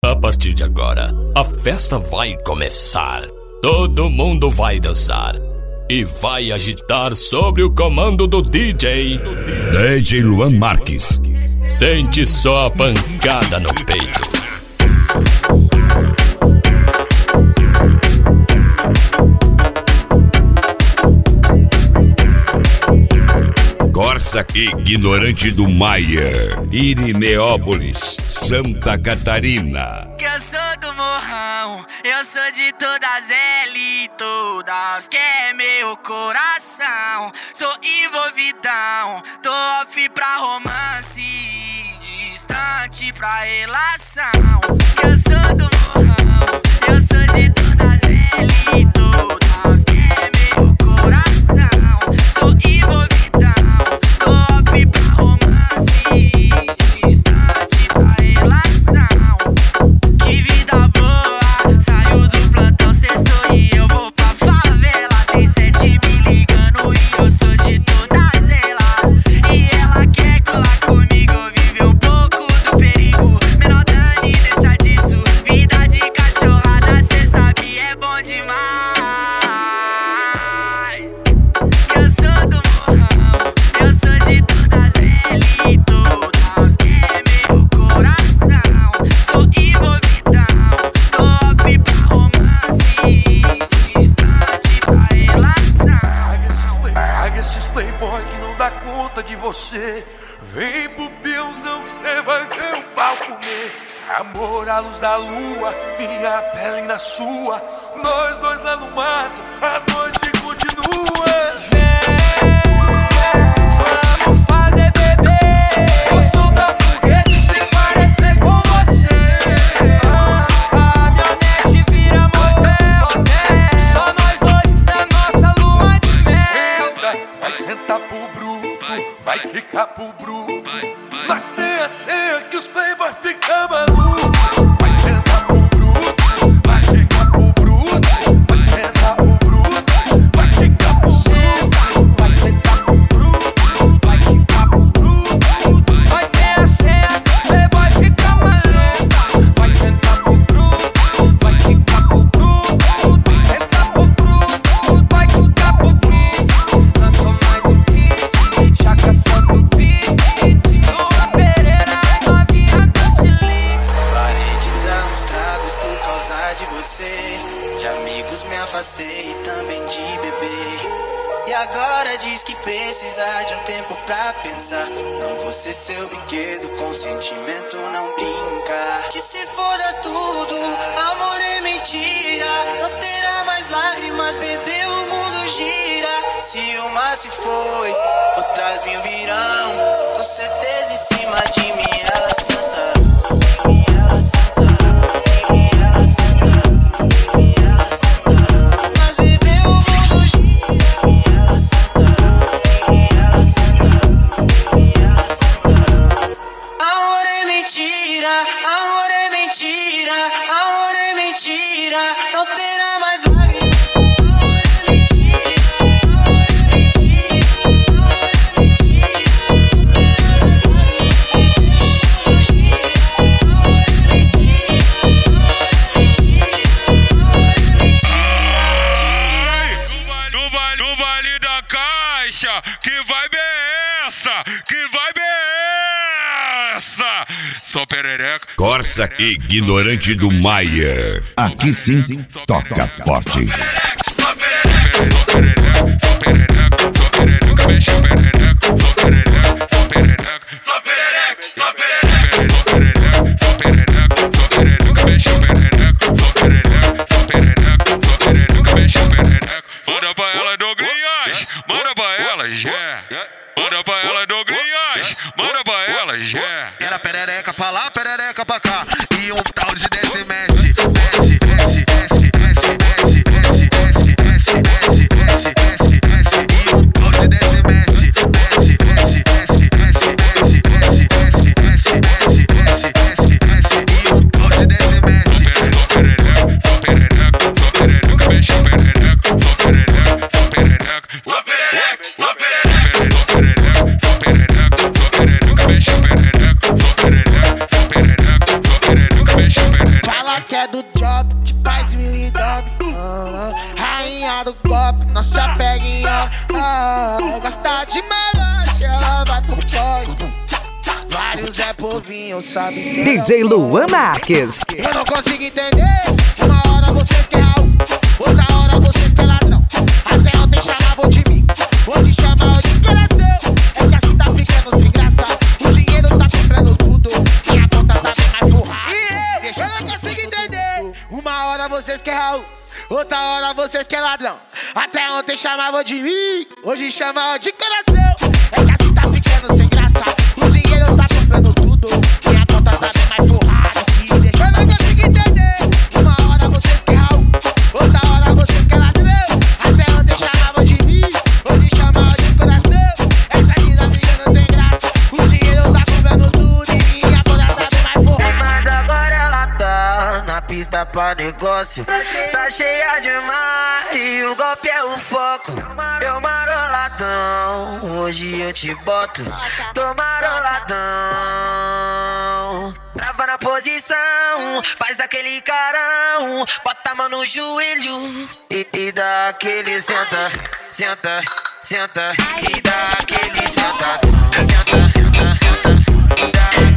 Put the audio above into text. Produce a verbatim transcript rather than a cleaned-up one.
A partir de agora, a festa vai começar. Todo mundo vai dançar e vai agitar sob o comando do D J D J Luan Marques. Sente só a pancada no peito. Corsa Ignorante do Maier, Irineópolis, Santa Catarina. Que eu sou do morrão, eu sou de todas elas, todas que é meu coração. Sou envolvidão, tô off pra romance, distante pra relação. Que eu sou do morrão, eu sou de todas elas, todas que é meu coração. Sou envolvidão. Você vem pro peãozão que cê vai ver o pau comer. Amor à luz da lua, minha pele na sua. Nós dois lá no mato, a noite continua. Vem, vamos fazer bebê. Vou soltar foguete se parecer com você. Caminhonete vira motel, só nós dois na nossa lua de mel. Vai sentar pro bruto, vai ficar pro bruto. Mas tem a senha que os playboy ficam malucos. Vai sentar pro bruto, vai ficar pro bruto. Vai sentar pro bruto, vai ficar pro bruto. Vai sentar pro bruto, vai ficar pro bruto. Vai ter a senha que os playboy ficam malucos. Vai sentar pro bruto, vai ficar pro bruto. Vai sentar pro bruto, vai ficar pro bruto. Lançou mais um hit, Chaca Santo Beat, Luan Pereira e novinha do Chile. Parei de dar uns tragos por causa de você. De amigos me afastei e também de beber. E agora diz que precisa de um tempo pra pensar. Não vou ser seu brinquedo, com sentimento não brinca. Que se foda tudo, amor é mentira. Não terá mais lágrimas, bebê, o mundo gira. Se uma se foi, outras mil virão. Com certeza em cima de mim ela santa. Ela santa, ela santa, ela santa. Mas bebê, o mundo gira. Ela santa, ela santa, ela santa. Amor é mentira, amor é mentira, amor é mentira. Não terá mais lágrimas. Que vibe é essa? Que vibe é essa? Só perereca. Corsa Ignorante do Maier. Aqui sim, toca forte. Só perereca, só perereca, só perereca, mexe a perereca, só perereca, só perereca, só perereca, só perereca, só perereca, só perereca, mexe a perereca, só perereca, só perereca, só perereca, mexe a perereca. Manda pra ela do Grias, manda pra ela, yeah. Manda pra ela do Grias, manda pra ela, yeah. Era perereca pra lá, perereca pra cá. E um tal de desce, mexe, mexe, mexe, mexe, mexe, mexe, mexe, mexe, mexe, mexe, mexe, mexe, mexe. E um tal de desce, mexe, mexe, mexe, mexe, mexe, mexe, mexe, mexe, mexe, mexe, mexe, mexe, mexe. E um tal de desce, mexe. Só perereca, só perereca, só perereca, mexe a perereca, só perereca, só perereca, só perereca, só perereca. Só perereca, só perereca, só perereca, mexe a perereca, só perereca. que é do job, que faz mil e dobre. Ah, rainha do golpe, não se apega em homem. Ah, gosta de malocha, vai pro toque. Vários é povinho, sabe? D J Luan Marques. Eu não consigo entender. Uma hora você quer algo, outra hora você quer ladrão. Até ontem chamavam de mim, hoje chamam de coração. É que assim tá ficando sem graça. O dinheiro tá comprando tudo, minha conta tá bem mais forrada. Deixa eu não consigo entender. Uma hora vocês querem Raul, outra hora vocês querem ladrão. Até ontem chamavam de mim, hoje chamam de coração. É que assim tá ficando sem graça. O dinheiro tá comprando tudo, minha conta tá bem mais forrada. Se deixa eu não consigo entender. Uma hora vocês querem Raul, outra hora vocês querem ladrão. Até ontem chamavam de mim, hoje chamam de coração. Essa vida ficando sem graça. O dinheiro tá comprando tudo e minha conta tá bem mais forrada. Mas agora ela tá na pista pra negócio. Tá cheia demais e o golpe é o foco. Eu maroladão, hoje eu te boto. Tô maroladão. Trava na posição, faz aquele carão. Bota a mão no joelho e, e dá aquele senta, senta, senta. E dá aquele senta, senta, senta, senta. E dá